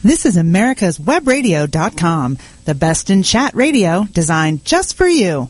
This is americaswebradio.com, the best in chat radio designed just for you.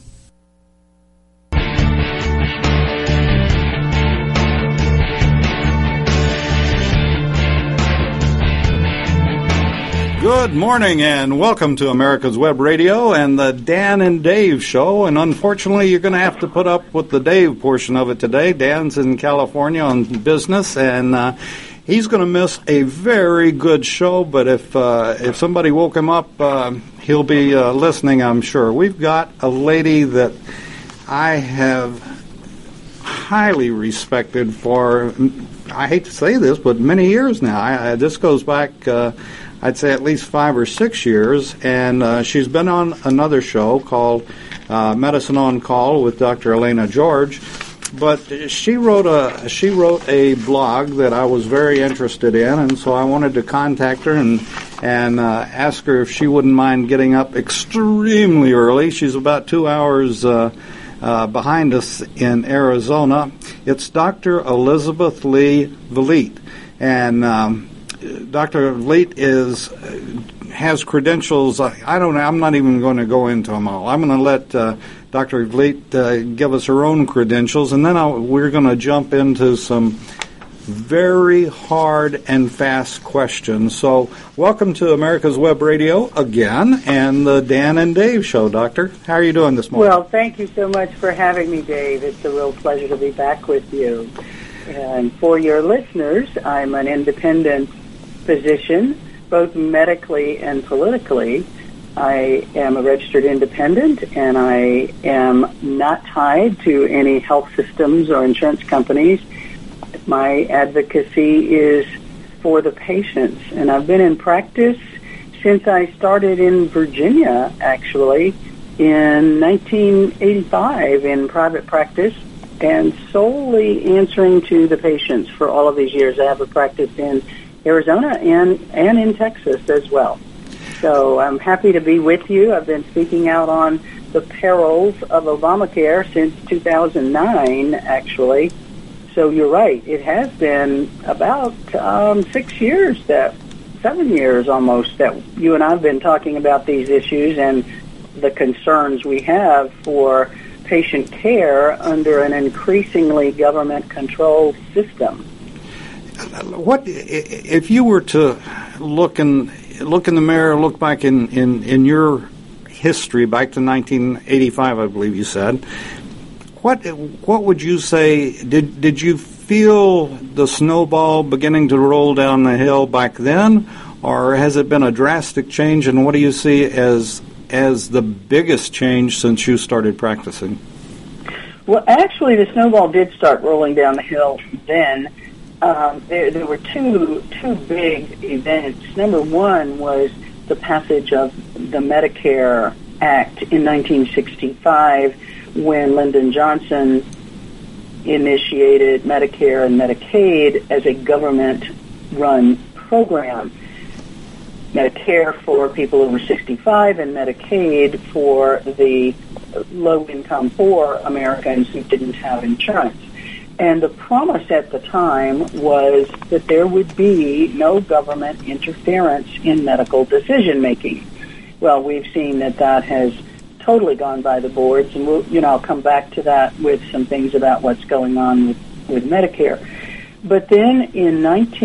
Good morning and welcome to America's Web Radio and the Dan and Dave Show. And unfortunately, you're going to have to put up with the Dave portion of it today. Dan's in California on business, and he's going to miss a very good show. But if somebody woke him up, he'll be listening, I'm sure. We've got a lady that I have highly respected for, I hate to say this, but many years now. This goes back... I'd say at least 5 or 6 years, and she's been on another show called Medicine on Call with Dr. Elena George. But she wrote a blog that I was very interested in, and so I wanted to contact her and ask her if she wouldn't mind getting up extremely early. She's about 2 hours behind us in Arizona. It's Dr. Elizabeth Lee Vliet, and Dr. Vliet has credentials. I don't know. I'm not even going to go into them all. I'm going to let Dr. Vliet give us her own credentials, and then we're going to jump into some very hard and fast questions. So welcome to America's Web Radio again and the Dan and Dave Show, Doctor. How are you doing this morning? Well, thank you so much for having me, Dave. It's a real pleasure to be back with you. And for your listeners, I'm an independent physician, both medically and politically. I am a registered independent, and I am not tied to any health systems or insurance companies. My advocacy is for the patients, and I've been in practice since I started in Virginia, actually, in 1985 in private practice, and solely answering to the patients for all of these years. I have a practice in Arizona and in Texas as well. So I'm happy to be with you. I've been speaking out on the perils of Obamacare since 2009, actually. So you're right. It has been about 7 years almost, that you and I have been talking about these issues and the concerns we have for patient care under an increasingly government-controlled system. What if you were to look in the mirror, look back in your history back to 1985, I believe you said. What would you say? Did you feel the snowball beginning to roll down the hill back then, or has it been a drastic change? And what do you see as the biggest change since you started practicing? Well, actually, the snowball did start rolling down the hill then. There were two big events. Number one was the passage of the Medicare Act in 1965, when Lyndon Johnson initiated Medicare and Medicaid as a government-run program. Medicare for people over 65 and Medicaid for the low-income poor Americans who didn't have insurance. And the promise at the time was that there would be no government interference in medical decision-making. Well, we've seen that has totally gone by the boards, and I'll come back to that with some things about what's going on with Medicare. But then in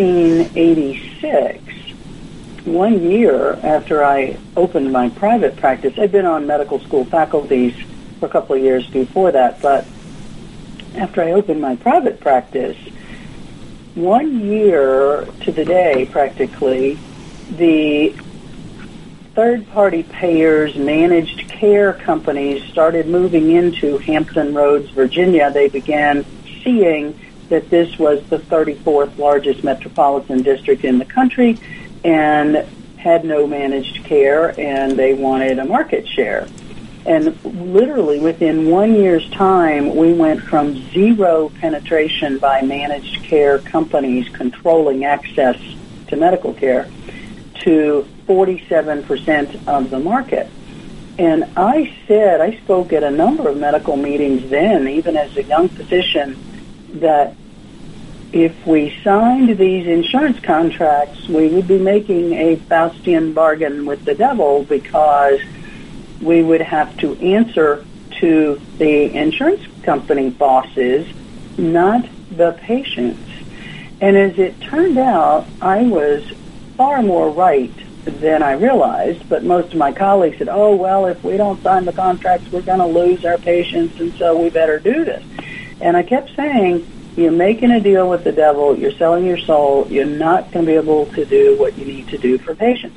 1986, 1 year after I opened my private practice, I'd been on medical school faculties for a couple of years before that, but after I opened my private practice, 1 year to the day, practically, the third-party payers, managed care companies started moving into Hampton Roads, Virginia. They began seeing that this was the 34th largest metropolitan district in the country and had no managed care, and they wanted a market share. And literally within 1 year's time, we went from zero penetration by managed care companies controlling access to medical care to 47% of the market. And I spoke at a number of medical meetings then, even as a young physician, that if we signed these insurance contracts, we would be making a Faustian bargain with the devil, because we would have to answer to the insurance company bosses, not the patients. And as it turned out, I was far more right than I realized, but most of my colleagues said, oh, well, if we don't sign the contracts, we're going to lose our patients, and so we better do this. And I kept saying, you're making a deal with the devil, you're selling your soul, you're not going to be able to do what you need to do for patients.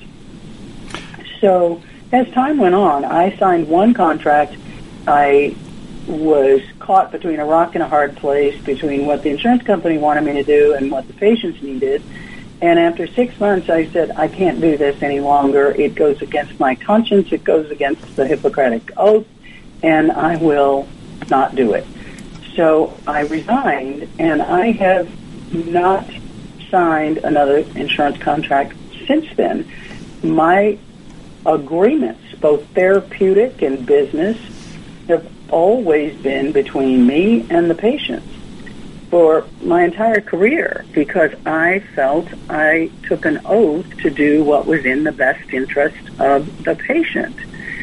So as time went on, I signed one contract. I was caught between a rock and a hard place, between what the insurance company wanted me to do and what the patients needed. And after 6 months, I said, I can't do this any longer. It goes against my conscience. It goes against the Hippocratic Oath, and I will not do it. So I resigned, and I have not signed another insurance contract since then. My agreements, both therapeutic and business, have always been between me and the patients for my entire career, because I felt I took an oath to do what was in the best interest of the patient.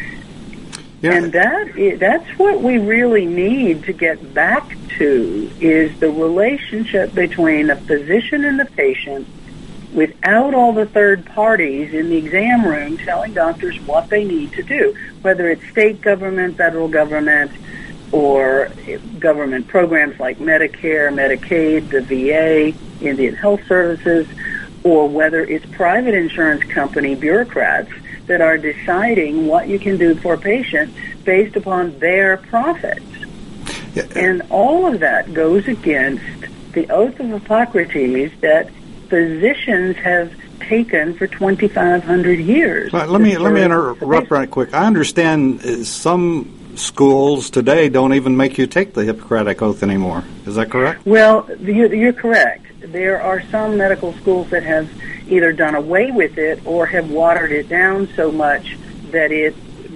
Yeah. And that's what we really need to get back to, is the relationship between the physician and the patient, without all the third parties in the exam room telling doctors what they need to do, whether it's state government, federal government, or government programs like Medicare, Medicaid, the VA, Indian Health Services, or whether it's private insurance company bureaucrats that are deciding what you can do for a patient based upon their profits. Yeah. And all of that goes against the oath of Hippocrates that physicians have taken for 2,500 years. Let me interrupt right quick. I understand some schools today don't even make you take the Hippocratic Oath anymore. Is that correct? Well, you're correct. There are some medical schools that have either done away with it or have watered it down so much that it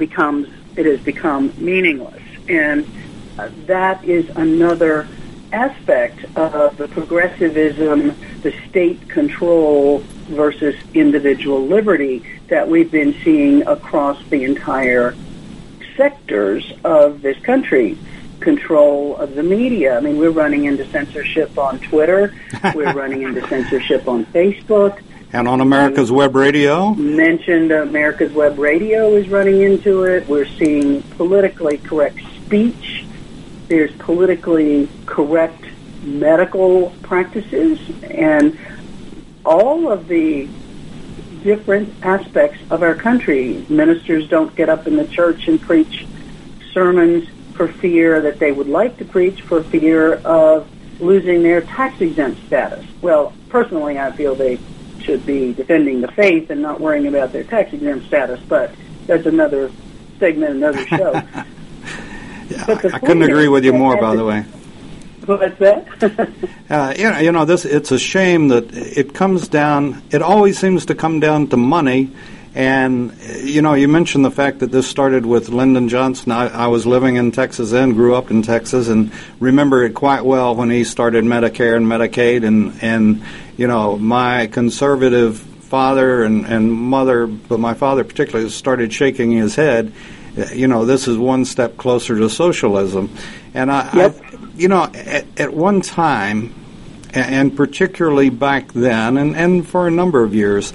has become meaningless. And that is another aspect of the progressivism, the state control versus individual liberty that we've been seeing across the entire sectors of this country. Control of the media. I mean, we're running into censorship on Twitter. We're running into censorship on Facebook. And on America's Web Radio? Mentioned America's Web Radio is running into it. We're seeing politically correct speech. There's politically correct medical practices. And all of the different aspects of our country. Ministers don't get up in the church and preach sermons for fear that they would like to preach, for fear of losing their tax-exempt status. Well, personally, I feel they should be defending the faith and not worrying about their tax-exempt status, but that's another segment, another show. I couldn't agree with you more, by the way. What's that? It's a shame that it comes down, it always seems to come down to money. And, you mentioned the fact that this started with Lyndon Johnson. I was living in Texas then, grew up in Texas, and remember it quite well when he started Medicare and Medicaid. And my conservative father and mother, but my father particularly, started shaking his head. This is one step closer to socialism. And, at one time, and particularly back then, and for a number of years,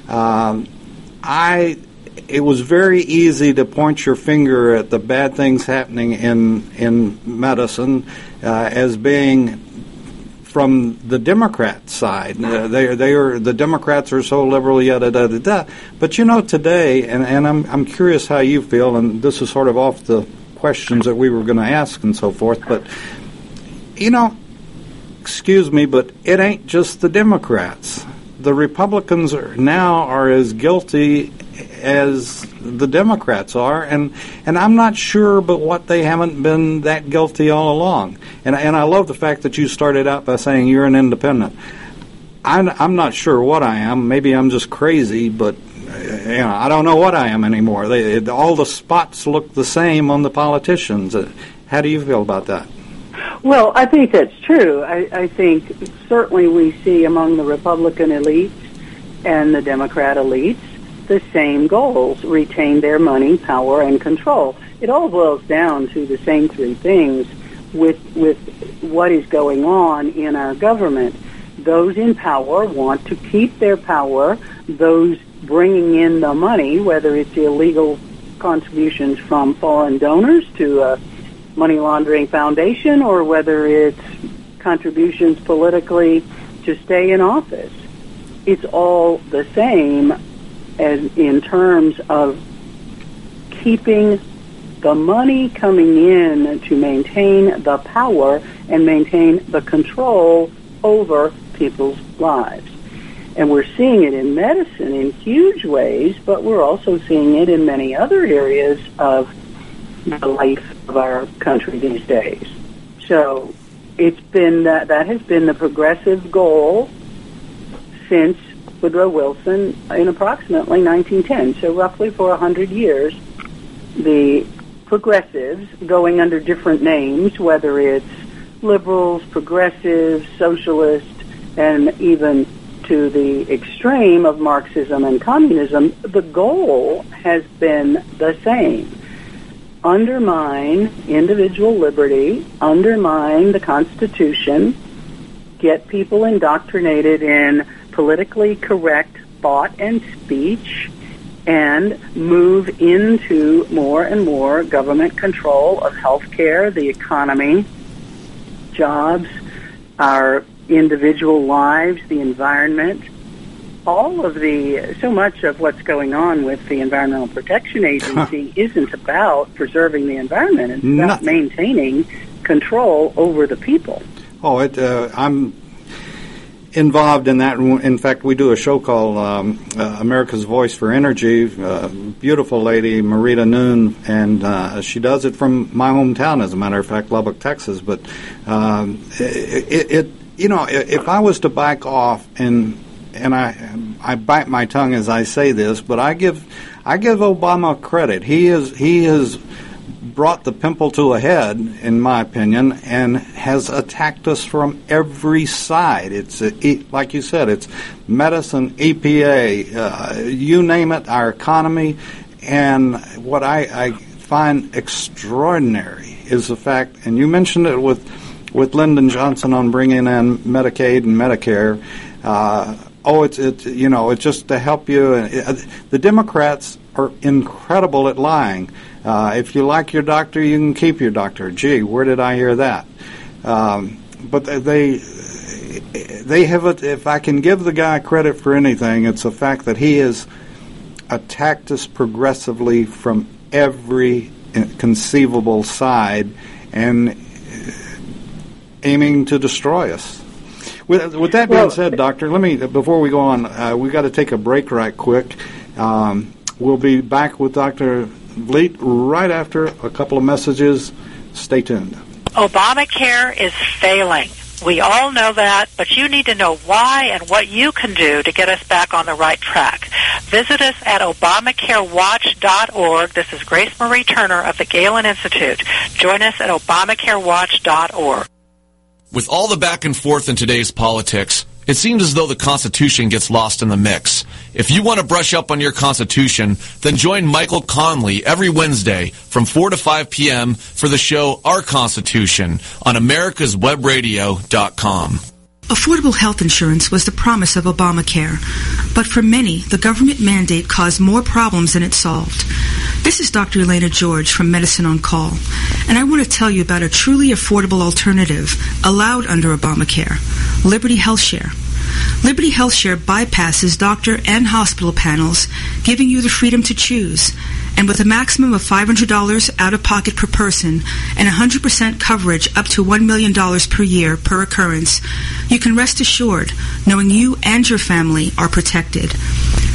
it was very easy to point your finger at the bad things happening in medicine as being from the Democrat side. The Democrats are so liberal, yada da da da. But today, and I'm curious how you feel, and this is sort of off the questions that we were going to ask and so forth. But excuse me, but it ain't just the Democrats. The Republicans are as guilty as the Democrats are, and I'm not sure but what they haven't been that guilty all along. And I love the fact that you started out by saying you're an independent. I'm not sure what I am. Maybe I'm just crazy, but I don't know what I am anymore. All the spots look the same on the politicians. How do you feel about that? Well, I think that's true. I think certainly we see among the Republican elites and the Democrat elites the same goals: retain their money, power, and control. It all boils down to the same three things with what is going on in our government. Those in power want to keep their power. Those bringing in the money, whether it's illegal contributions from foreign donors to a money laundering foundation or whether it's contributions politically to stay in office, it's all the same as in terms of keeping the money coming in to maintain the power and maintain the control over people's lives. And we're seeing it in medicine in huge ways, but we're also seeing it in many other areas of the life of our country these days. So it's been that has been the progressive goal since Woodrow Wilson in approximately 1910. So roughly for 100 years, the progressives, going under different names, whether it's liberals, progressives, socialists, and even to the extreme of Marxism and communism, the goal has been the same. Undermine individual liberty, undermine the Constitution, get people indoctrinated in politically correct thought and speech, and move into more and more government control of healthcare, the economy, jobs, our individual lives, the environment. All of so much of what's going on with the Environmental Protection Agency isn't about preserving the environment. It's about maintaining control over the people. Oh, I'm involved in that. In fact, we do a show called America's Voice for Energy. Beautiful lady, Marita Noon, and she does it from my hometown, as a matter of fact, Lubbock, Texas. But if I was to back off, and I bite my tongue as I say this, but I give Obama credit. He has brought the pimple to a head, in my opinion, and has attacked us from every side. It's like you said, it's medicine, EPA, you name it, our economy. And what I find extraordinary is the fact, and you mentioned it with Lyndon Johnson on bringing in Medicaid and Medicare. It's just to help you. The Democrats are incredible at lying. If you like your doctor, you can keep your doctor. Gee, where did I hear that? But they have. If I can give the guy credit for anything, it's the fact that he has attacked us progressively from every conceivable side and aiming to destroy us. With that being said, Doctor, before we go on, we've got to take a break right quick. We'll be back with Dr. Vliet right after a couple of messages. Stay tuned. Obamacare is failing. We all know that, but you need to know why and what you can do to get us back on the right track. Visit us at ObamacareWatch.org. This is Grace Marie Turner of the Galen Institute. Join us at ObamacareWatch.org. With all the back and forth in today's politics, it seems as though the Constitution gets lost in the mix. If you want to brush up on your Constitution, then join Michael Conley every Wednesday from 4 to 5 p.m. for the show Our Constitution on americaswebradio.com. Affordable health insurance was the promise of Obamacare, but for many, the government mandate caused more problems than it solved. This is Dr. Elena George from Medicine on Call, and I want to tell you about a truly affordable alternative allowed under Obamacare, Liberty HealthShare. Liberty HealthShare bypasses doctor and hospital panels, giving you the freedom to choose. And with a maximum of $500 out-of-pocket per person and 100% coverage up to $1 million per year per occurrence, you can rest assured knowing you and your family are protected.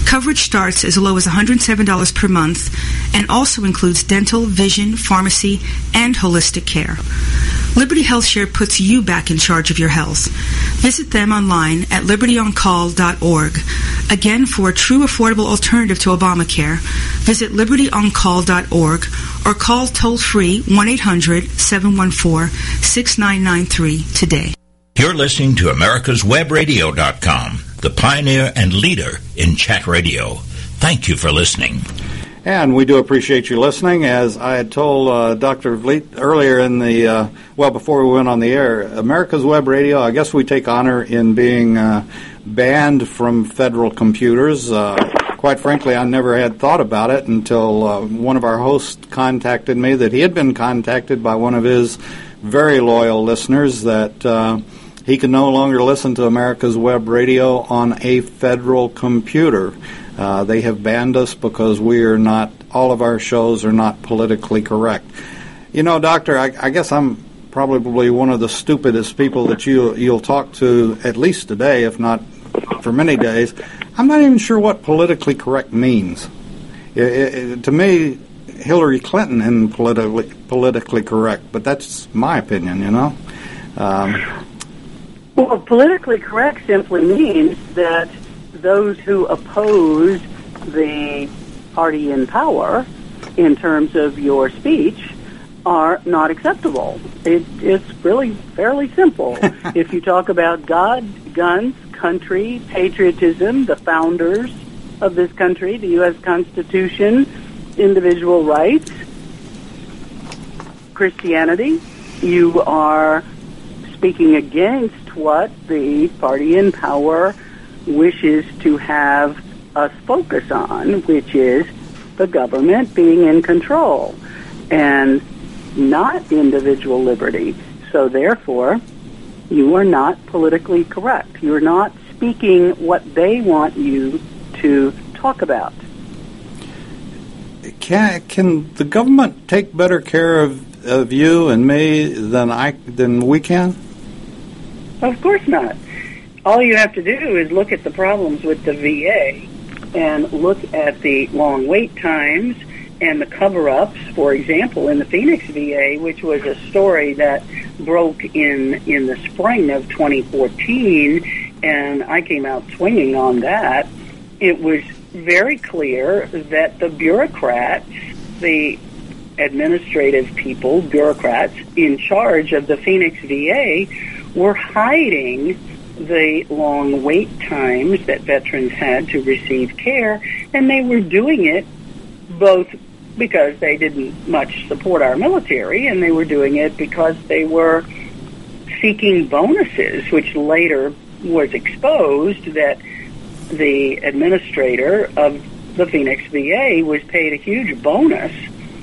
Coverage starts as low as $107 per month and also includes dental, vision, pharmacy, and holistic care. Liberty HealthShare puts you back in charge of your health. Visit them online at libertyoncall.org. Again, for a true affordable alternative to Obamacare, visit libertyoncall.org or call toll-free 1-800-714-6993 today. You're listening to America'sWebRadio.com, the pioneer and leader in chat radio. Thank you for listening. And we do appreciate you listening. As I had told Dr. Vliet earlier in the, before we went on the air, America's Web Radio, I guess we take honor in being banned from federal computers. Quite frankly, I never had thought about it until one of our hosts contacted me that he had been contacted by one of his very loyal listeners that he can no longer listen to America's Web Radio on a federal computer. They have banned us because all of our shows are not politically correct. You know, Doctor, I guess I'm probably one of the stupidest people that you'll talk to, at least today, if not for many days. I'm not even sure what politically correct means. To me, Hillary Clinton isn't politically correct, but that's my opinion, you know. Well, politically correct simply means that those who oppose the party in power in terms of your speech are not acceptable. It's really fairly simple. If you talk about God, guns, country, patriotism, the founders of this country, the U.S. Constitution, individual rights, Christianity, you are speaking against what the party in power wishes to have us focus on, which is the government being in control and not individual liberty. So therefore, you are not politically correct. You're not speaking what they want you to talk about. Can the government take better care of you and me than we can? Of course not. All you have to do is look at the problems with the VA and look at the long wait times and the cover-ups. For example, in the Phoenix VA, which was a story that broke in the spring of 2014, and I came out swinging on that, it was very clear that the bureaucrats, the administrative people, bureaucrats in charge of the Phoenix VA, were hiding the long wait times that veterans had to receive care, and they were doing it both because they didn't much support our military, and they were doing it because they were seeking bonuses, which later was exposed that the administrator of the Phoenix VA was paid a huge bonus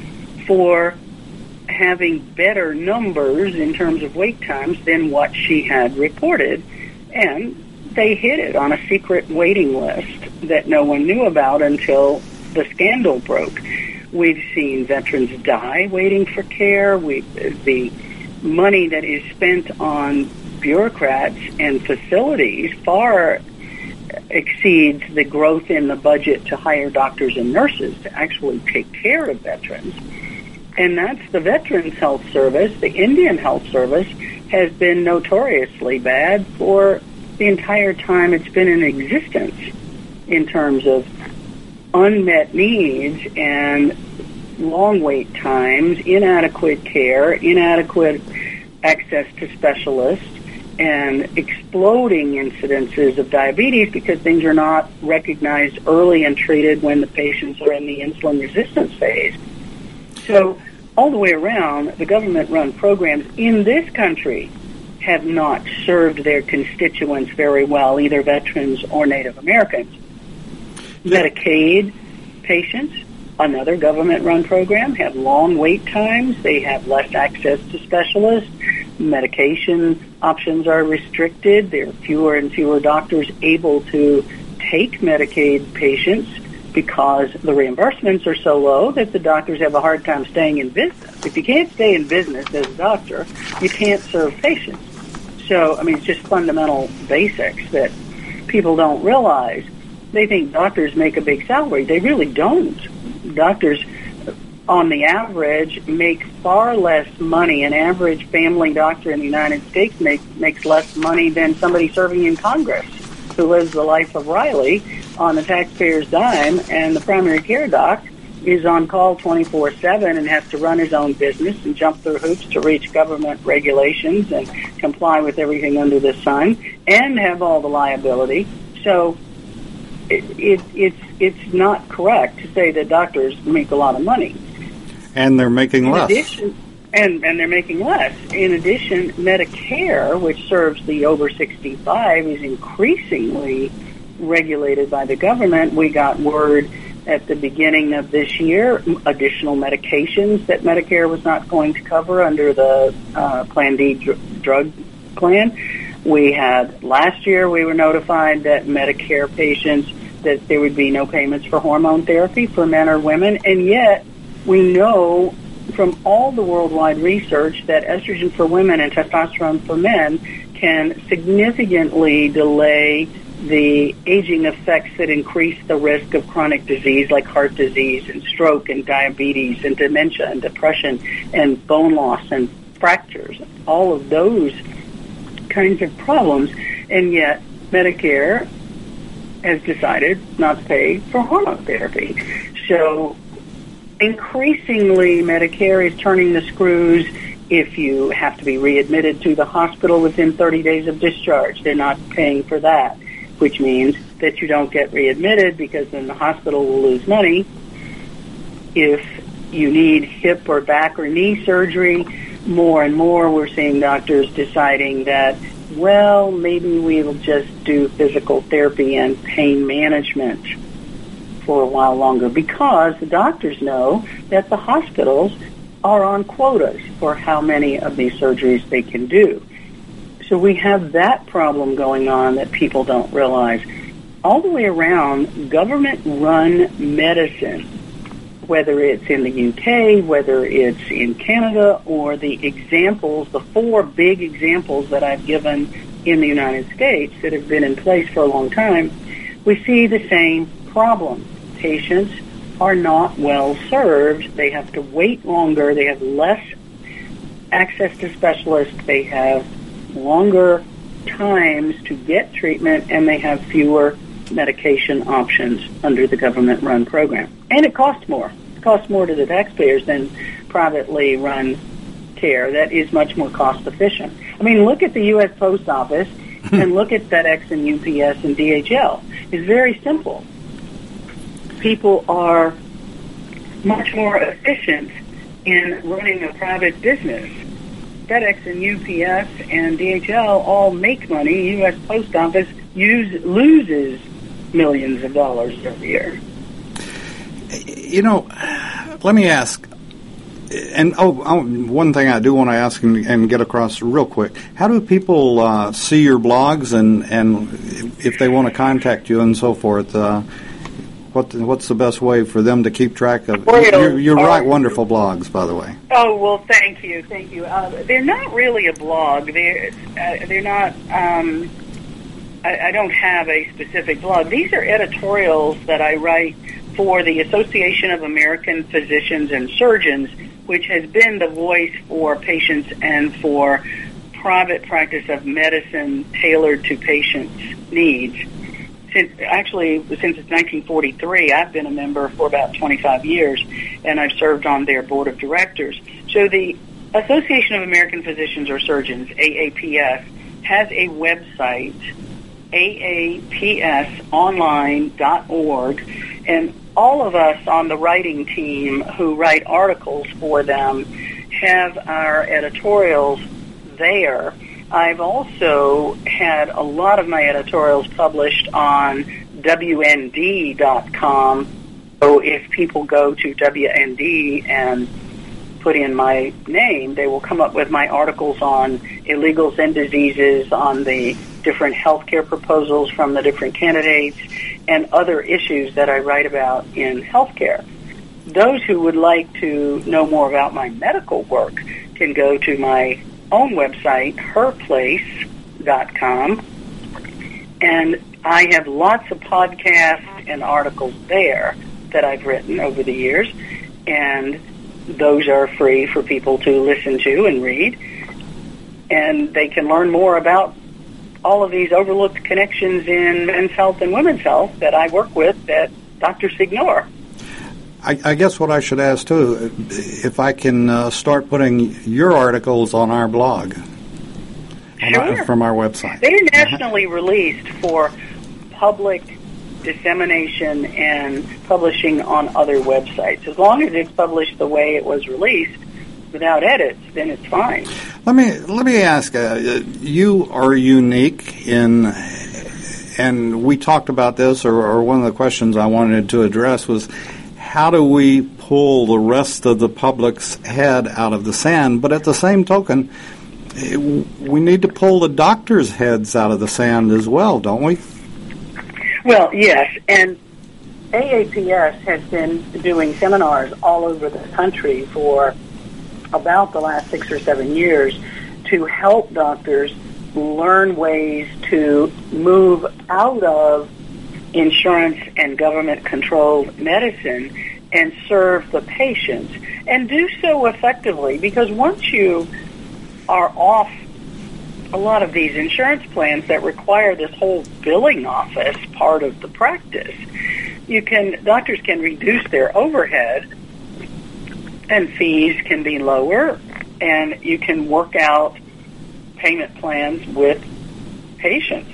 for having better numbers in terms of wait times than what she had reported, and they hid it on a secret waiting list that no one knew about until the scandal broke. We've seen veterans die waiting for care. The money that is spent on bureaucrats and facilities far exceeds the growth in the budget to hire doctors and nurses to actually take care of veterans. And that's the Veterans Health Service. The Indian Health Service has been notoriously bad for the entire time it's been in existence in terms of unmet needs and long wait times, inadequate care, inadequate access to specialists, and exploding incidences of diabetes because things are not recognized early and treated when the patients are in the insulin resistance phase. So all the way around, the government-run programs in this country have not served their constituents very well, either veterans or Native Americans. Medicaid patients, another government-run program, have long wait times. They have less access to specialists. Medication options are restricted. There are fewer and fewer doctors able to take Medicaid patients because the reimbursements are so low that the doctors have a hard time staying in business. If you can't stay in business as a doctor, you can't serve patients. So, I mean, it's just fundamental basics that people don't realize. they think doctors make a big salary. They really don't. Doctors, on the average, make far less money. An average family doctor in the United States makes less money than somebody serving in Congress who lives the life of Riley on the taxpayer's dime, and the primary care doc is on call 24/7 and has to run his own business and jump through hoops to reach government regulations and comply with everything under the sun and have all the liability. So it's not correct to say that doctors make a lot of money. And they're making less. And they're making less. In addition, Medicare, which serves the over 65, is increasingly regulated by the government. We got word at the beginning of this year, additional medications that Medicare was not going to cover under the Plan D drug plan. We had, last year, we were notified that Medicare patients, that there would be no payments for hormone therapy for men or women, and yet we know from all the worldwide research that estrogen for women and testosterone for men can significantly delay the aging effects that increase the risk of chronic disease like heart disease and stroke and diabetes and dementia and depression and bone loss and fractures, all of those kinds of problems. And yet Medicare has decided not to pay for hormone therapy. So increasingly, Medicare is turning the screws. If you have to be readmitted to the hospital within 30 days of discharge, they're not paying for that, which means that you don't get readmitted because then the hospital will lose money. If you need hip or back or knee surgery, more and more we're seeing doctors deciding that, well, maybe we'll just do physical therapy and pain management for a while longer, because the doctors know that the hospitals are on quotas for how many of these surgeries they can do. So we have that problem going on that people don't realize. All the way around, government-run medicine, whether it's in the UK, whether it's in Canada, or the examples, the four big examples that I've given in the United States that have been in place for a long time, we see the same problem. Patients are not well served. They have to wait longer. They have less access to specialists. They have longer times to get treatment, and they have fewer medication options under the government-run program. And it costs more. It costs more to the taxpayers than privately run care. That is much more cost-efficient. I mean, look at the U.S. Post Office and look at FedEx and UPS and DHL. It's very simple. People are much more efficient in running a private business. FedEx and UPS and DHL all make money. U.S. Post Office loses millions of dollars every year. You know, let me ask, and one thing I do want to ask and get across real quick. How do people see your blogs and if they want to contact you and so forth? What's the best way for them to keep track of? You write wonderful blogs, by the way. Oh, well, thank you. They're not really a blog. They're not. I don't have a specific blog. These are editorials that I write for the Association of American Physicians and Surgeons, which has been the voice for patients and for private practice of medicine tailored to patients' needs. Since it's 1943, I've been a member for about 25 years, and I've served on their board of directors. So the Association of American Physicians or Surgeons, AAPS, has a website, aapsonline.org, and all of us on the writing team who write articles for them have our editorials there. I've also had a lot of my editorials published on WND.com. So if people go to WND and put in my name, they will come up with my articles on illegals and diseases, on the different healthcare proposals from the different candidates, and other issues that I write about in healthcare. Those who would like to know more about my medical work can go to my own website, herplace.com, and I have lots of podcasts and articles there that I've written over the years, and those are free for people to listen to and read. And they can learn more about all of these overlooked connections in men's health and women's health that I work with that doctors ignore. I guess what I should ask, too, if I can start putting your articles on our blog. Sure. From our website. They're nationally released for public dissemination and publishing on other websites. As long as it's published the way it was released, without edits, then it's fine. Let me ask. You are unique in, and we talked about this, or one of the questions I wanted to address was, how do we pull the rest of the public's head out of the sand? But at the same token, we need to pull the doctors' heads out of the sand as well, don't we? Well, yes, and AAPS has been doing seminars all over the country for about the last 6 or 7 years to help doctors learn ways to move out of insurance and government-controlled medicine and serve the patients, and do so effectively, because once you are off a lot of these insurance plans that require this whole billing office part of the practice, doctors can reduce their overhead and fees can be lower, and you can work out payment plans with patients.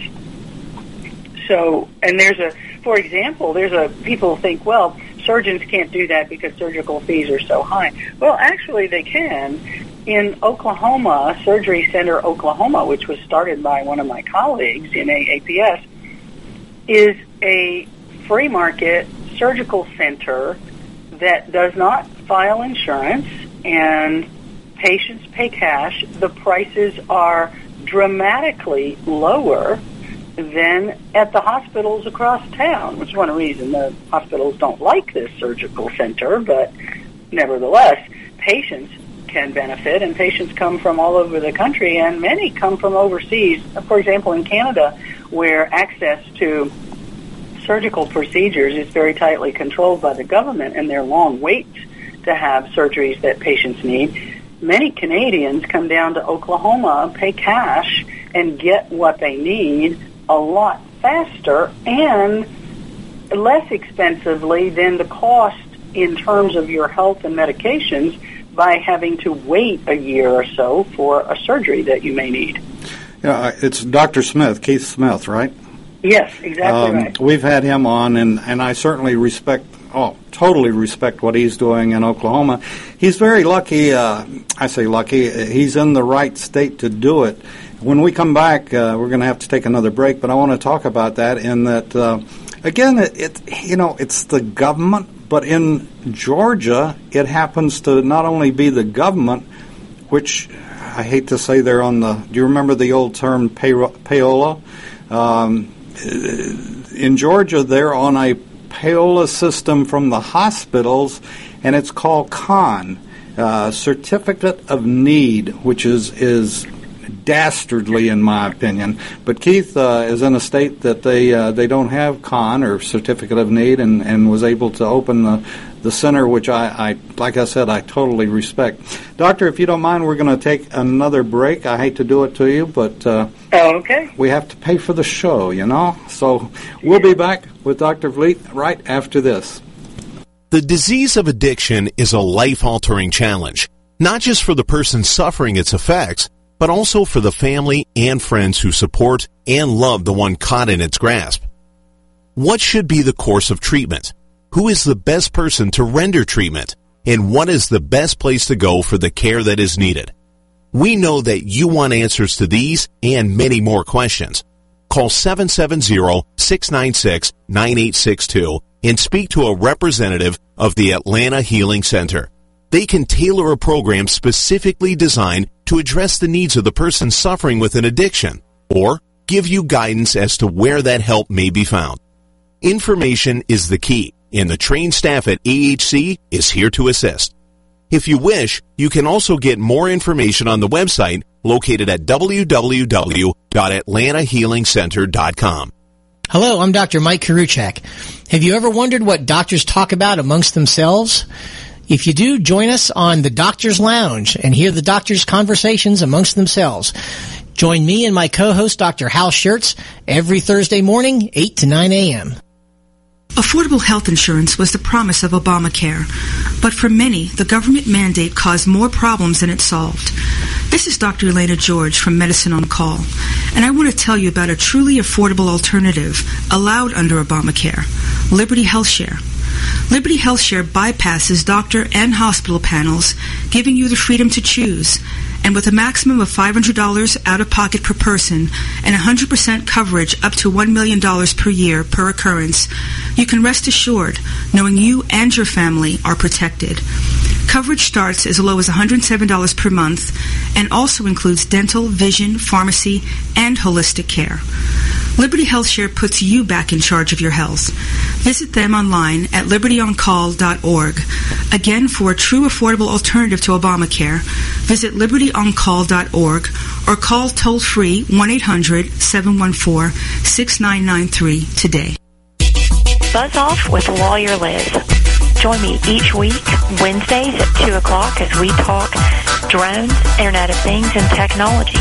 So, and for example, people think, well, surgeons can't do that because surgical fees are so high. Well, actually they can. In Oklahoma, Surgery Center Oklahoma, which was started by one of my colleagues in AAPS, is a free market surgical center that does not file insurance, and patients pay cash. The prices are dramatically lower than at the hospitals across town, which is one reason the hospitals don't like this surgical center, but nevertheless, patients can benefit, and patients come from all over the country, and many come from overseas. For example, in Canada, where access to surgical procedures is very tightly controlled by the government, and there are long waits to have surgeries that patients need, many Canadians come down to Oklahoma, pay cash, and get what they need a lot faster and less expensively than the cost in terms of your health and medications by having to wait a year or so for a surgery that you may need. Yeah, it's Dr. Smith, Keith Smith, right? Yes, exactly right. We've had him on, and I certainly totally respect what he's doing in Oklahoma. He's very lucky. I say lucky. He's in the right state to do it. When we come back, we're going to have to take another break, but I want to talk about that in that, again, it's the government, but in Georgia, it happens to not only be the government, which I hate to say they're on do you remember the old term payola? In Georgia, they're on a payola system from the hospitals, and it's called CON, Certificate of Need, which is dastardly in my opinion. But Keith is in a state that they don't have CON or Certificate of Need, and was able to open the center, which I like I said, I totally respect. Doctor, if you don't mind, we're going to take another break. I hate to do it to you, but okay. We have to pay for the show, So we'll be back with Dr. Vliet right after this. The disease of addiction is a life-altering challenge, not just for the person suffering its effects, but also for the family and friends who support and love the one caught in its grasp. What should be the course of treatment? Who is the best person to render treatment? And what is the best place to go for the care that is needed? We know that you want answers to these and many more questions. Call 770-696-9862 and speak to a representative of the Atlanta Healing Center. They can tailor a program specifically designed to address the needs of the person suffering with an addiction, or give you guidance as to where that help may be found. Information is the key, and the trained staff at AHC is here to assist. If you wish, you can also get more information on the website located at www.atlantahealingcenter.com. Hello, I'm Dr. Mike Karuchak. Have you ever wondered what doctors talk about amongst themselves? If you do, join us on the Doctor's Lounge and hear the doctors' conversations amongst themselves. Join me and my co-host, Dr. Hal Schertz, every Thursday morning, 8 to 9 a.m. Affordable health insurance was the promise of Obamacare, but for many, the government mandate caused more problems than it solved. This is Dr. Elena George from Medicine on Call, and I want to tell you about a truly affordable alternative allowed under Obamacare, Liberty HealthShare. Liberty HealthShare bypasses doctor and hospital panels, giving you the freedom to choose. And with a maximum of $500 out-of-pocket per person and 100% coverage up to $1 million per year per occurrence, you can rest assured knowing you and your family are protected. Coverage starts as low as $107 per month and also includes dental, vision, pharmacy, and holistic care. Liberty HealthShare puts you back in charge of your health. Visit them online at libertyoncall.org. Again, for a true affordable alternative to Obamacare, visit libertyoncall.org or call toll-free 1-800-714-6993 today. Buzz Off with Lawyer Liz. Join me each week, Wednesdays at 2 o'clock as we talk drones, Internet of Things, and technology.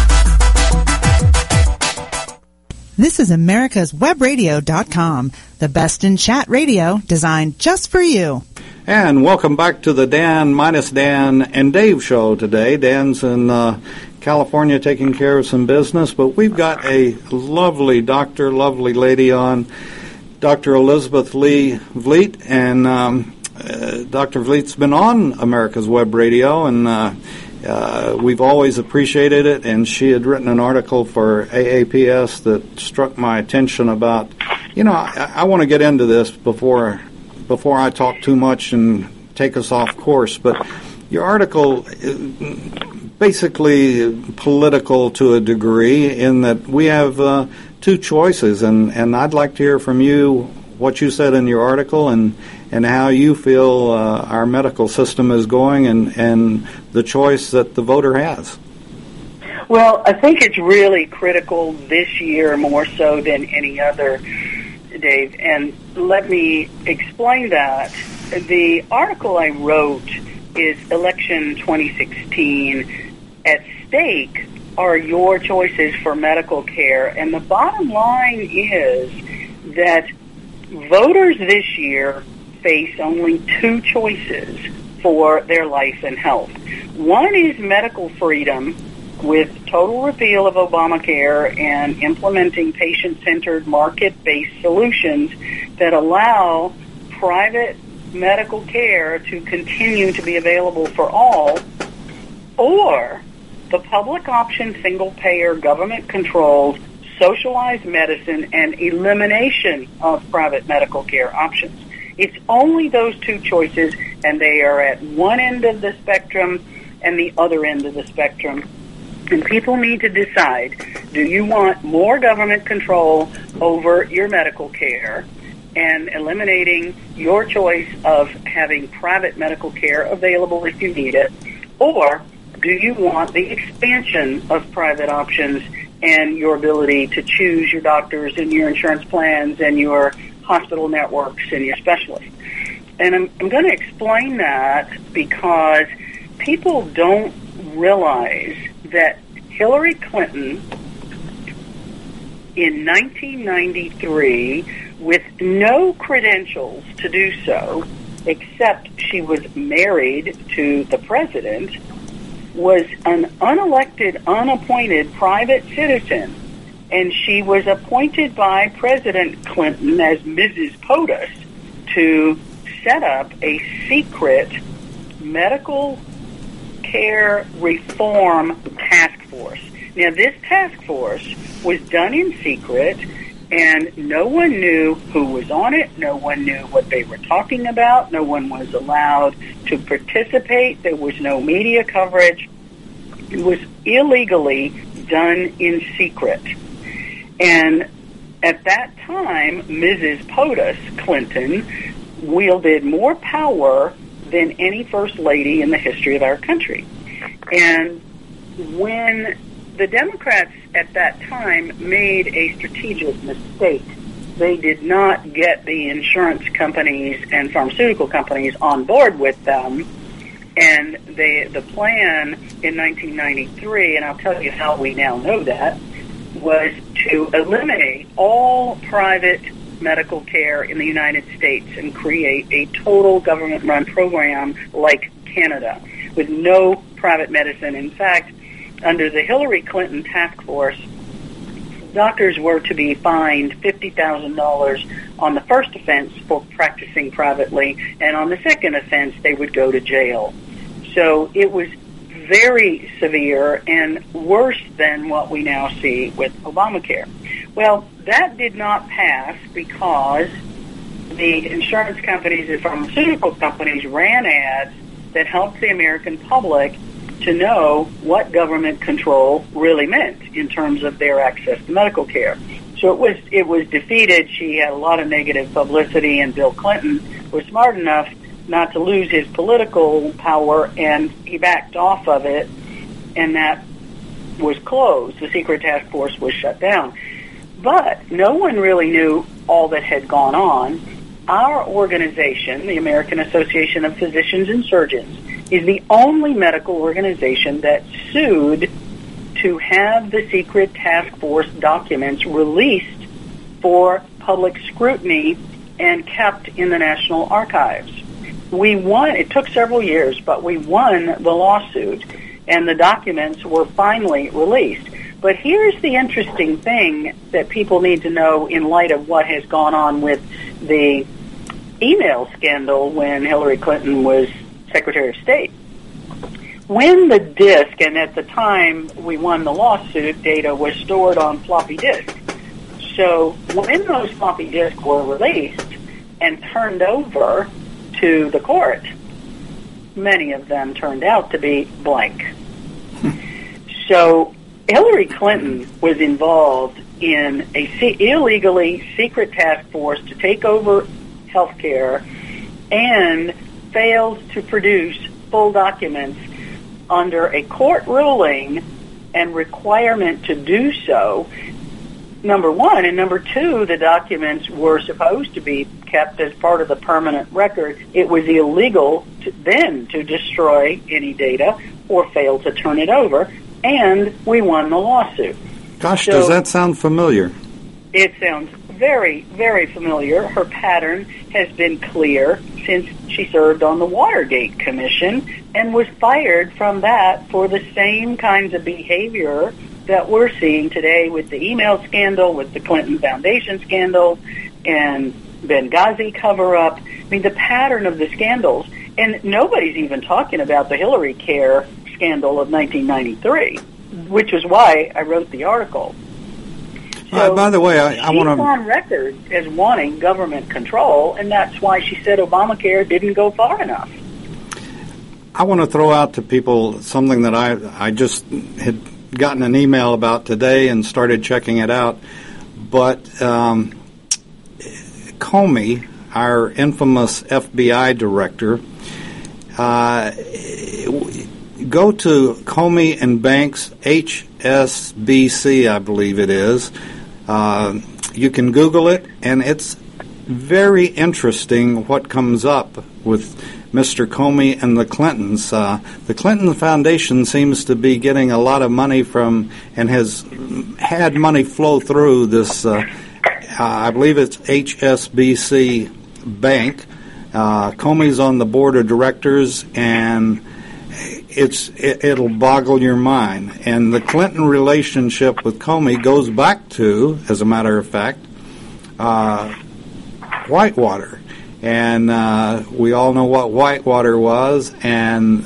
This is America'sWebRadio.com, the best in chat radio designed just for you. And welcome back to the Dan and Dave show today. Dan's in California taking care of some business, but we've got a lovely lady on, Dr. Elizabeth Lee Vliet, and Dr. Vliet's been on America's Web Radio, and we've always appreciated it, and she had written an article for AAPS that struck my attention about, I want to get into this before I talk too much and take us off course, but your article basically political to a degree in that we have two choices, and I'd like to hear from you what you said in your article and how you feel our medical system is going and the choice that the voter has. Well, I think it's really critical this year more so than any other, Dave, and let me explain that. The article I wrote is Election 2016. At stake are your choices for medical care, and the bottom line is that voters this year face only two choices for their life and health. One is medical freedom with total repeal of Obamacare and implementing patient-centered, market-based solutions that allow private medical care to continue to be available for all, or the public option, single-payer, government-controlled, socialized medicine and elimination of private medical care options. It's only those two choices, and they are at one end of the spectrum and the other end of the spectrum. And people need to decide, do you want more government control over your medical care and eliminating your choice of having private medical care available if you need it, or do you want the expansion of private options and your ability to choose your doctors and your insurance plans and your hospital networks and your specialists? And I'm going to explain that because people don't realize that Hillary Clinton in 1993, with no credentials to do so, except she was married to the president, was an unelected, unappointed private citizen, and she was appointed by President Clinton as Mrs. POTUS to set up a secret medical care reform task force. Now, this task force was done in secret, and no one knew who was on it. No one knew what they were talking about. No one was allowed to participate. There was no media coverage. It was illegally done in secret. And at that time, Mrs. POTUS Clinton wielded more power than any first lady in the history of our country. And when the Democrats at that time made a strategic mistake they did not get the insurance companies and pharmaceutical companies on board with them. And the plan in 1993, and I'll tell you how we now know that, was to eliminate all private medical care in the United States and create a total government-run program like Canada with no private medicine. In fact, under the Hillary Clinton task force, doctors were to be fined $50,000 on the first offense for practicing privately, and on the second offense, they would go to jail. So it was very severe and worse than what we now see with Obamacare. Well, that did not pass because the insurance companies and pharmaceutical companies ran ads that helped the American public to know what government control really meant in terms of their access to medical care. So it was defeated. She had a lot of negative publicity, and Bill Clinton was smart enough not to lose his political power, and he backed off of it, and that was closed. The secret task force was shut down. But no one really knew all that had gone on. Our organization, the American Association of Physicians and Surgeons, is the only medical organization that sued to have the secret task force documents released for public scrutiny and kept in the National Archives. We won. It took several years, but we won the lawsuit, and the documents were finally released. But here's the interesting thing that people need to know in light of what has gone on with the email scandal when Hillary Clinton was Secretary of State. When the disk, and at the time we won the lawsuit, data was stored on floppy disks. So when those floppy disks were released and turned over to the court, many of them turned out to be blank. So Hillary Clinton was involved in a illegally secret task force to take over health care and failed to produce full documents under a court ruling and requirement to do so, number one. And number two, the documents were supposed to be kept as part of the permanent record. It was illegal to destroy any data or fail to turn it over, and we won the lawsuit. Gosh, does that sound familiar? It sounds very, very familiar. Her pattern has been clear since she served on the Watergate Commission and was fired from that for the same kinds of behavior that we're seeing today with the email scandal, with the Clinton Foundation scandal, and Benghazi cover-up. I mean, the pattern of the scandals, and nobody's even talking about the Hillary Care scandal of 1993, which is why I wrote the article. So by the way, I want to... She's on record as wanting government control, and that's why she said Obamacare didn't go far enough. I want to throw out to people something that I just had gotten an email about today and started checking it out. But Comey, our infamous FBI director, go to Comey and Banks, HSBC, I believe it is. You can Google it, and it's very interesting what comes up with Mr. Comey and the Clintons. The Clinton Foundation seems to be getting a lot of money from, and has had money flow through this, I believe it's HSBC Bank. Comey's on the board of directors, and it'll boggle your mind. And the Clinton relationship with Comey goes back to, as a matter of fact, Whitewater. And we all know what Whitewater was, and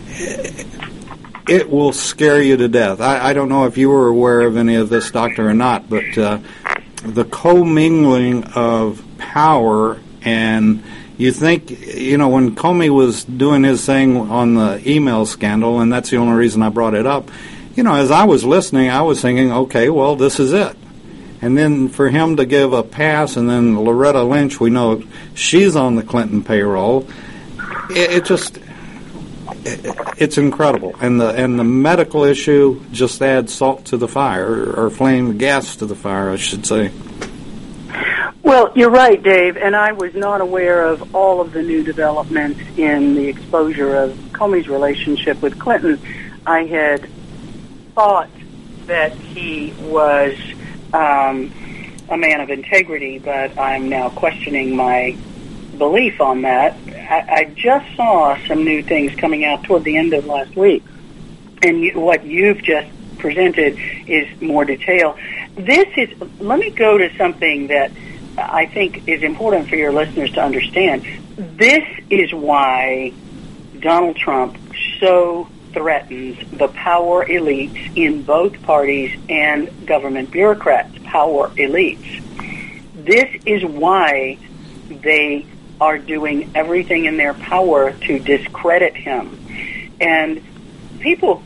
it will scare you to death. I don't know if you were aware of any of this, Doctor, or not, but the commingling of power, and you think, when Comey was doing his thing on the email scandal, and that's the only reason I brought it up, as I was listening, I was thinking, okay, well, this is it. And then for him to give a pass, and then Loretta Lynch, we know she's on the Clinton payroll. It's incredible. And the medical issue just adds salt to the fire, or flame gas to the fire, I should say. Well, you're right, Dave, and I was not aware of all of the new developments in the exposure of Comey's relationship with Clinton. I had thought that he was a man of integrity, but I'm now questioning my belief on that. I just saw some new things coming out toward the end of last week, and what you've just presented is more detail. Let me go to something that I think is important for your listeners to understand. This is why Donald Trump so threatens the power elites in both parties and government bureaucrats, power elites. This is why they are doing everything in their power to discredit him. And people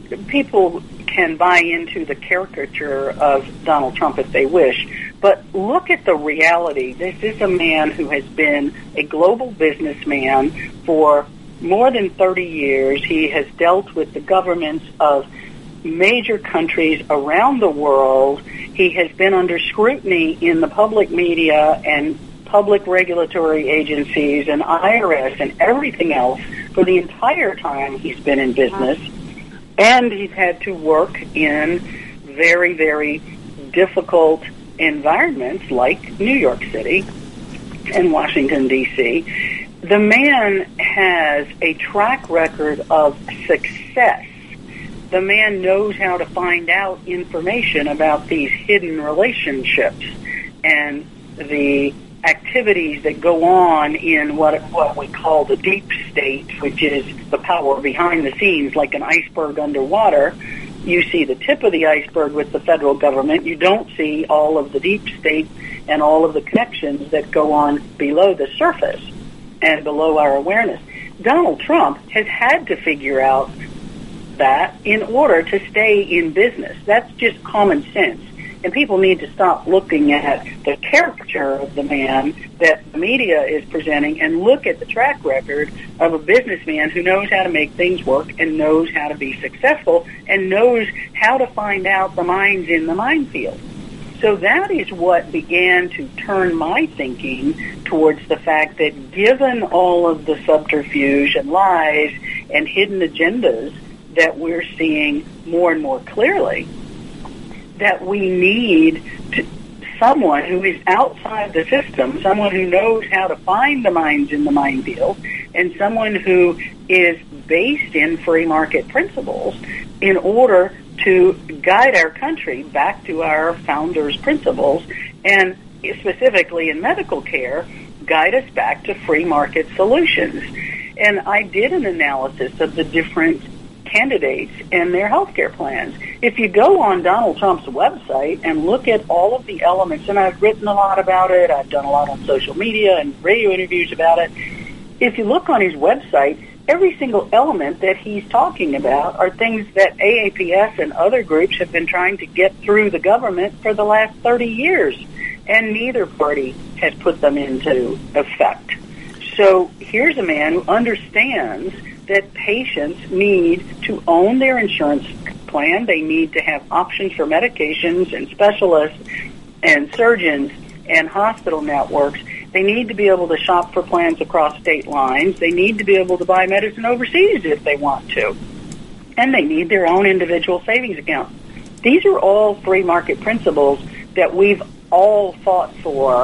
can buy into the caricature of Donald Trump if they wish, but look at the reality. This is a man who has been a global businessman for more than 30 years. He has dealt with the governments of major countries around the world. He has been under scrutiny in the public media and public regulatory agencies and IRS and everything else for the entire time he's been in business. And he's had to work in very, very difficult environments like New York City and Washington, D.C. The man has a track record of success. The man knows how to find out information about these hidden relationships and the activities that go on in what we call the deep state, which is the power behind the scenes, like an iceberg underwater. You see the tip of the iceberg with the federal government. You don't see all of the deep state and all of the connections that go on below the surface and below our awareness. Donald Trump has had to figure out that in order to stay in business. That's just common sense. And people need to stop looking at the caricature of the man that the media is presenting and look at the track record of a businessman who knows how to make things work and knows how to be successful and knows how to find out the mines in the minefield. So that is what began to turn my thinking towards the fact that given all of the subterfuge and lies and hidden agendas that we're seeing more and more clearly, that we need someone who is outside the system, someone who knows how to find the mines in the minefield, and someone who is based in free market principles in order to guide our country back to our founders' principles, and specifically in medical care, guide us back to free market solutions. And I did an analysis of the different candidates and their health care plans. If you go on Donald Trump's website and look at all of the elements, and I've written a lot about it, I've done a lot on social media and radio interviews about it. If you look on his website, every single element that he's talking about are things that AAPS and other groups have been trying to get through the government for the last 30 years, and neither party has put them into effect. So here's a man who understands that patients need to own their insurance plan. They need to have options for medications and specialists and surgeons and hospital networks. They need to be able to shop for plans across state lines. They need to be able to buy medicine overseas if they want to. And they need their own individual savings account. These are all free market principles that we've all fought for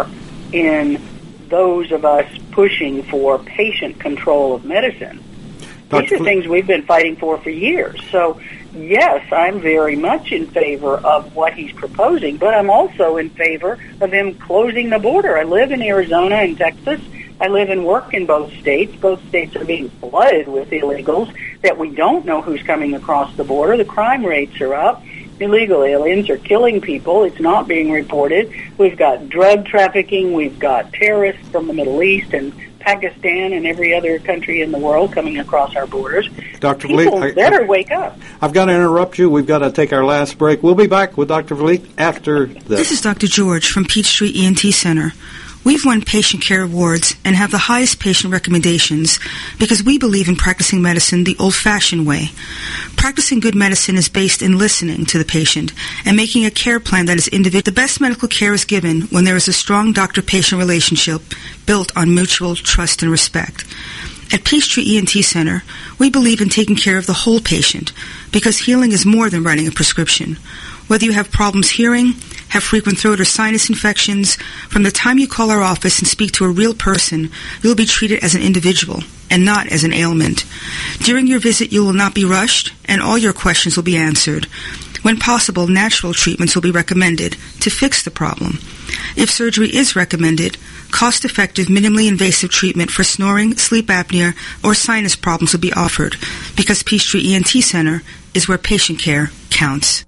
in those of us pushing for patient control of medicine. These are things we've been fighting for years. So, yes, I'm very much in favor of what he's proposing, but I'm also in favor of him closing the border. I live in Arizona and Texas. I live and work in both states. Both states are being flooded with illegals that we don't know who's coming across the border. The crime rates are up. Illegal aliens are killing people. It's not being reported. We've got drug trafficking. We've got terrorists from the Middle East and Pakistan and every other country in the world coming across our borders. Dr. People Vliet, better wake up. I've got to interrupt you. We've got to take our last break. We'll be back with Dr. Vliet after this. This is Dr. George from Peachtree ENT Center. We've won patient care awards and have the highest patient recommendations because we believe in practicing medicine the old-fashioned way. Practicing good medicine is based in listening to the patient and making a care plan that is individual. The best medical care is given when there is a strong doctor-patient relationship built on mutual trust and respect. At Peachtree ENT Center, we believe in taking care of the whole patient because healing is more than writing a prescription. Whether you have problems hearing, have frequent throat or sinus infections, from the time you call our office and speak to a real person, you'll be treated as an individual and not as an ailment. During your visit, you will not be rushed, and all your questions will be answered. When possible, natural treatments will be recommended to fix the problem. If surgery is recommended, cost-effective, minimally invasive treatment for snoring, sleep apnea, or sinus problems will be offered because Peachtree ENT Center is where patient care counts.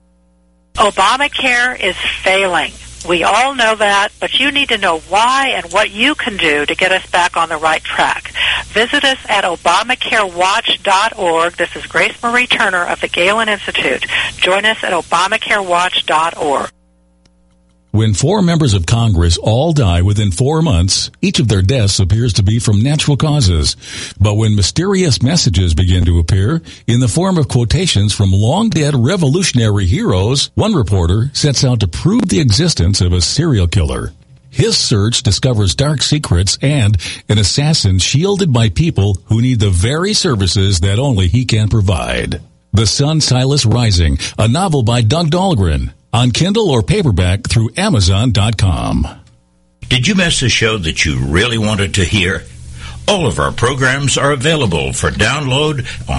Obamacare is failing. We all know that, but you need to know why and what you can do to get us back on the right track. Visit us at ObamacareWatch.org. This is Grace Marie Turner of the Galen Institute. Join us at ObamacareWatch.org. When 4 members of Congress all die within 4 months, each of their deaths appears to be from natural causes. But when mysterious messages begin to appear in the form of quotations from long-dead revolutionary heroes, one reporter sets out to prove the existence of a serial killer. His search discovers dark secrets and an assassin shielded by people who need the very services that only he can provide. The Sun Silas Rising, a novel by Doug Dahlgren. On Kindle or paperback through Amazon.com. Did you miss a show that you really wanted to hear? All of our programs are available for download on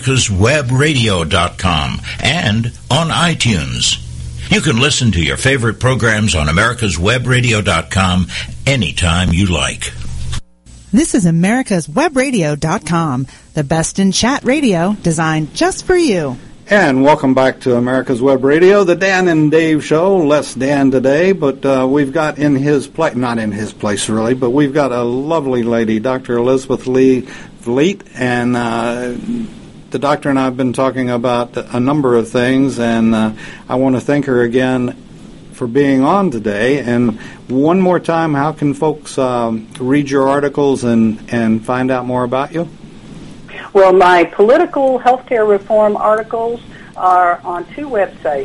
americaswebradio.com and on iTunes. You can listen to your favorite programs on americaswebradio.com anytime you like. This is americaswebradio.com, the best in chat radio designed just for you. And welcome back to America's Web Radio, the Dan and Dave Show. Less Dan today, but we've got in his place, not in his place really, but we've got a lovely lady, Dr. Elizabeth Lee Vliet, and the doctor and I have been talking about a number of things, and I want to thank her again for being on today. And one more time, how can folks read your articles and find out more about you? Well, my political healthcare reform articles are on 2 websites,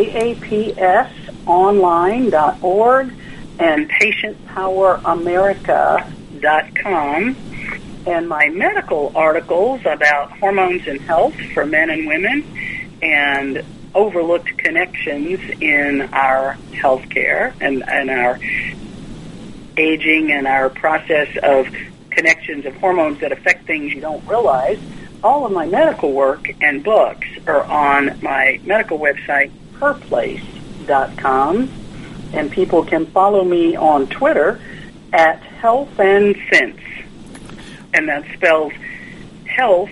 aapsonline.org and patientpoweramerica.com. And my medical articles about hormones and health for men and women and overlooked connections in our healthcare and our aging and our process of connections of hormones that affect things you don't realize. All of my medical work and books are on my medical website, herplace.com, and people can follow me on Twitter at Health and Sense, and that spells health,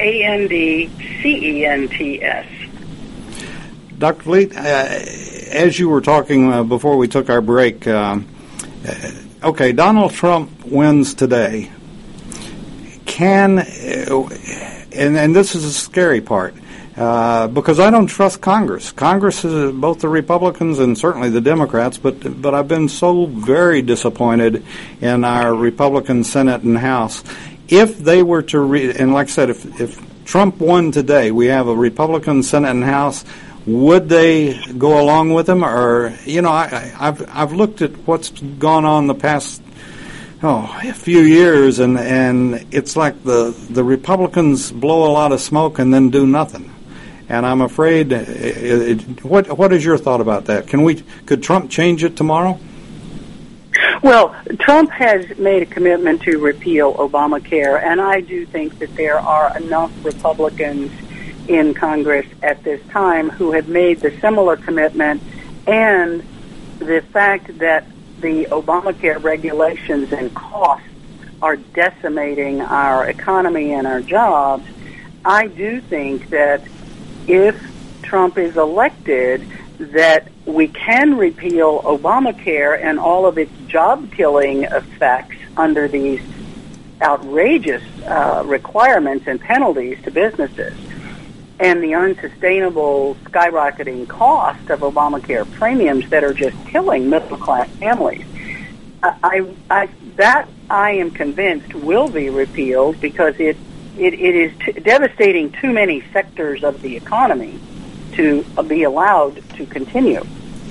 ANDCENTS. Dr. Vliet, as you were talking before we took our break, okay, Donald Trump wins today. And this is the scary part, because I don't trust Congress. Congress is both the Republicans and certainly the Democrats, but I've been so very disappointed in our Republican Senate and House. If they were to, and like I said, if Trump won today, we have a Republican Senate and House, would they go along with him? Or, you know, I've looked at what's gone on the past a few years, and it's like the Republicans blow a lot of smoke and then do nothing. And I'm afraid, what is your thought about that? Could Trump change it tomorrow? Well, Trump has made a commitment to repeal Obamacare, and I do think that there are enough Republicans in Congress at this time who have made the similar commitment, and the fact that the Obamacare regulations and costs are decimating our economy and our jobs. I do think that if Trump is elected, that we can repeal Obamacare and all of its job-killing effects under these outrageous requirements and penalties to businesses, and the unsustainable skyrocketing cost of Obamacare premiums that are just killing middle-class families. that I am convinced will be repealed because it is devastating too many sectors of the economy to be allowed to continue.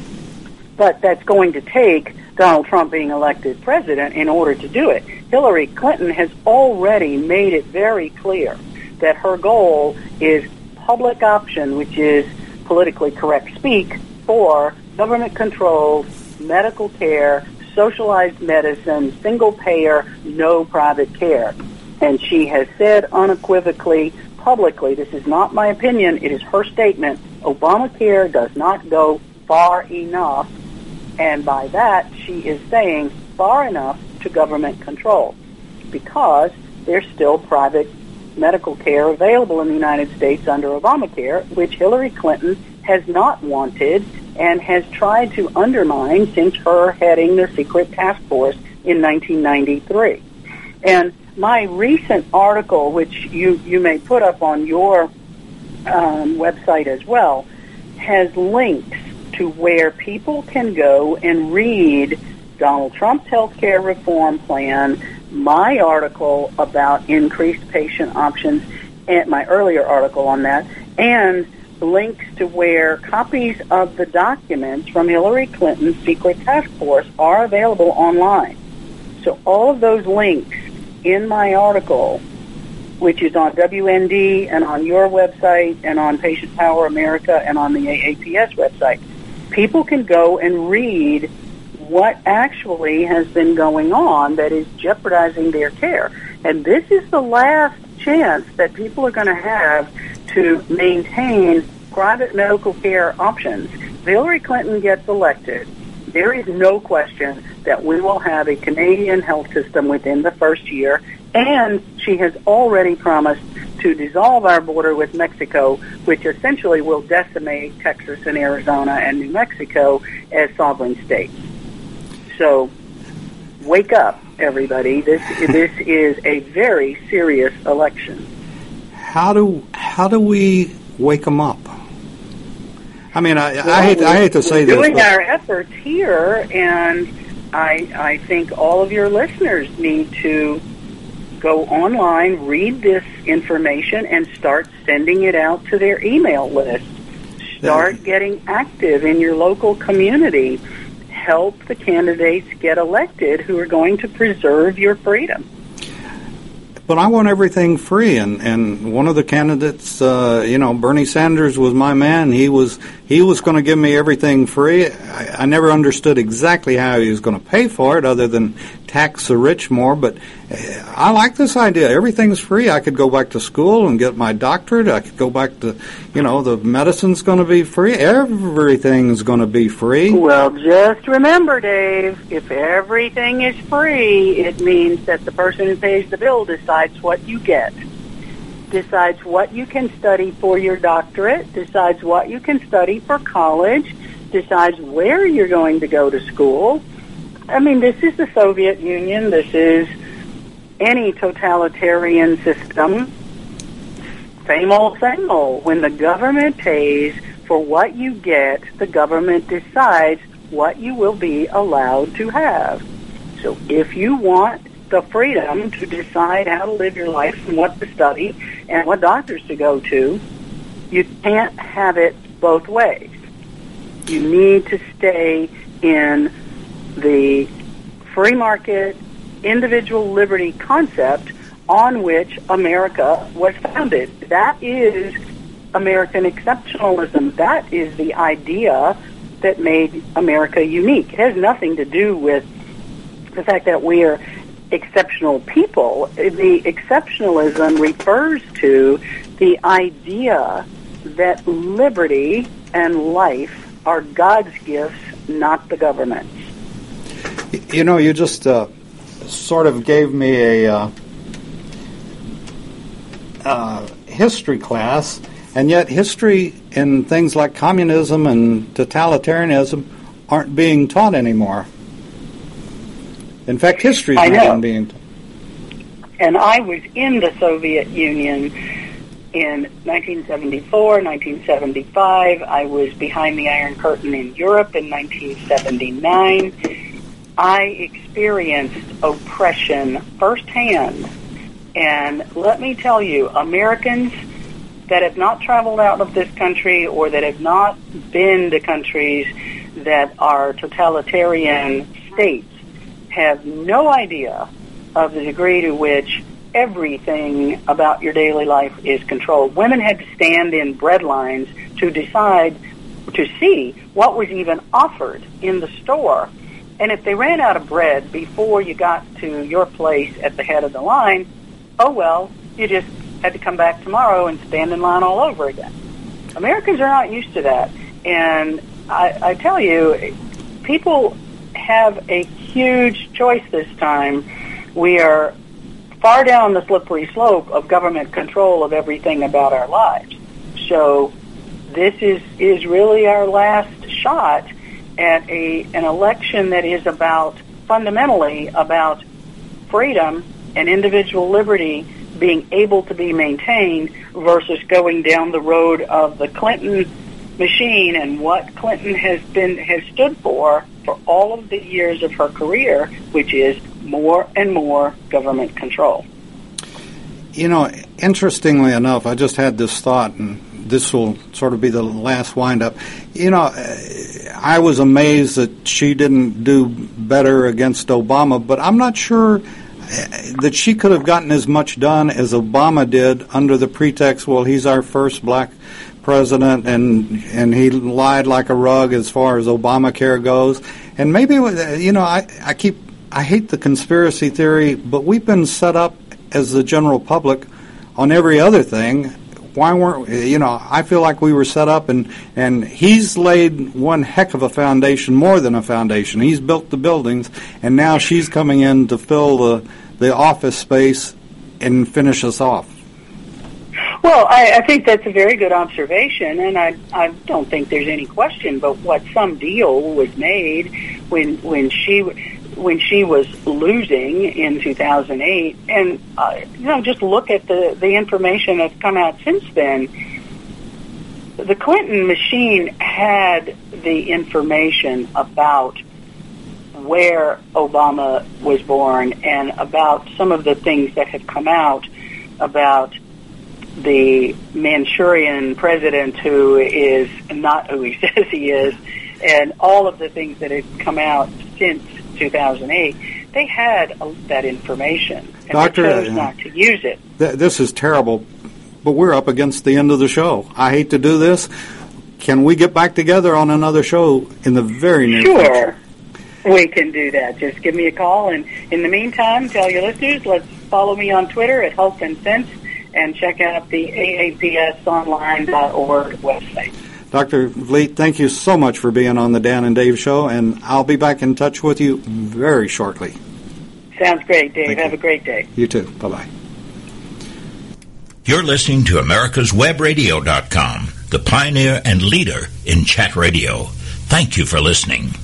But that's going to take Donald Trump being elected president in order to do it. Hillary Clinton has already made it very clear that her goal is public option, which is politically correct speak, for government-controlled medical care, socialized medicine, single-payer, no private care. And she has said unequivocally, publicly, this is not my opinion, it is her statement, Obamacare does not go far enough, and by that she is saying far enough to government control, because there's still private medical care available in the United States under Obamacare, which Hillary Clinton has not wanted and has tried to undermine since her heading the secret task force in 1993. And my recent article, which you may put up on your website as well, has links to where people can go and read Donald Trump's health care reform plan, my article about increased patient options, and my earlier article on that, and links to where copies of the documents from Hillary Clinton's secret task force are available online. So all of those links in my article, which is on WND and on your website and on Patient Power America and on the AAPS website, people can go and read what actually has been going on that is jeopardizing their care. And this is the last chance that people are going to have to maintain private medical care options. If Hillary Clinton gets elected, there is no question that we will have a Canadian health system within the first year, and she has already promised to dissolve our border with Mexico, which essentially will decimate Texas and Arizona and New Mexico as sovereign states. So, wake up, everybody. This is a very serious election. How do we wake them up? I mean, I hate to say this. We're doing our efforts here, and I think all of your listeners need to go online, read this information, and start sending it out to their email list. Start getting active in your local community. Help the candidates get elected who are going to preserve your freedom. But I want everything free, and one of the candidates, Bernie Sanders was my man. He was going to give me everything free. I never understood exactly how he was going to pay for it, other than tax the rich more. But I like this idea. Everything's free. I could go back to school and get my doctorate. I could go back to, the medicine's going to be free. Everything's going to be free. Well, just remember, Dave, if everything is free, it means that the person who pays the bill decides what you get, decides what you can study for your doctorate, decides what you can study for college, decides where you're going to go to school. I mean, this is the Soviet Union. This is any totalitarian system. Same old, same old. When the government pays for what you get, the government decides what you will be allowed to have. So if you want the freedom to decide how to live your life and what to study and what doctors to go to, you can't have it both ways. You need to stay in the free market, individual liberty concept on which America was founded. That is American exceptionalism. That is the idea that made America unique. It has nothing to do with the fact that we are exceptional people. The exceptionalism refers to the idea that liberty and life are God's gifts, not the government's. You just sort of gave me a history class, and yet history and things like communism and totalitarianism aren't being taught anymore. In fact, history is not being taught. And I was in the Soviet Union in 1974, 1975. I was behind the Iron Curtain in Europe in 1979. I experienced oppression firsthand. And let me tell you, Americans that have not traveled out of this country or that have not been to countries that are totalitarian states have no idea of the degree to which everything about your daily life is controlled. Women had to stand in bread lines to decide, to see what was even offered in the store. And if they ran out of bread before you got to your place at the head of the line, oh well, you just had to come back tomorrow and stand in line all over again. Americans are not used to that. And I tell you, people have a huge choice this time. We are far down the slippery slope of government control of everything about our lives. So this is really our last shot at an election that is fundamentally about freedom and individual liberty being able to be maintained versus going down the road of the Clinton machine and what Clinton has stood for all of the years of her career, which is more and more government control. You know, interestingly enough, I just had this thought, and this will sort of be the last wind-up. You know, I was amazed that she didn't do better against Obama, but I'm not sure that she could have gotten as much done as Obama did under the pretext, well, he's our first black president, and he lied like a rug as far as Obamacare goes. And maybe, you know, I hate the conspiracy theory, but we've been set up as the general public on every other thing. Why weren't, you know, I feel like we were set up, and he's laid one heck of a foundation, more than a foundation. He's built the buildings, and now she's coming in to fill the office space and finish us off. Well, I think that's a very good observation, and I don't think there's any question but what some deal was made when she was losing in 2008. And, you know, just look at the information that's come out since then. The Clinton machine had the information about where Obama was born and about some of the things that have come out about the Manchurian president who is not who he says he is, and all of the things that have come out since 2008. They had that information, and Doctor, they chose not to use it. This is terrible, but we're up against the end of the show. I hate to do this. Can we get back together on another show in the very near future? Sure, we can do that. Just give me a call, and in the meantime, tell your listeners, let's follow me on Twitter at Health and Sense, and check out the aapsonline.org website. Dr. Vliet, thank you so much for being on the Dan and Dave Show, and I'll be back in touch with you very shortly. Sounds great, Dave. Have a great day. You too. Bye-bye. You're listening to America'sWebRadio.com, the pioneer and leader in chat radio. Thank you for listening.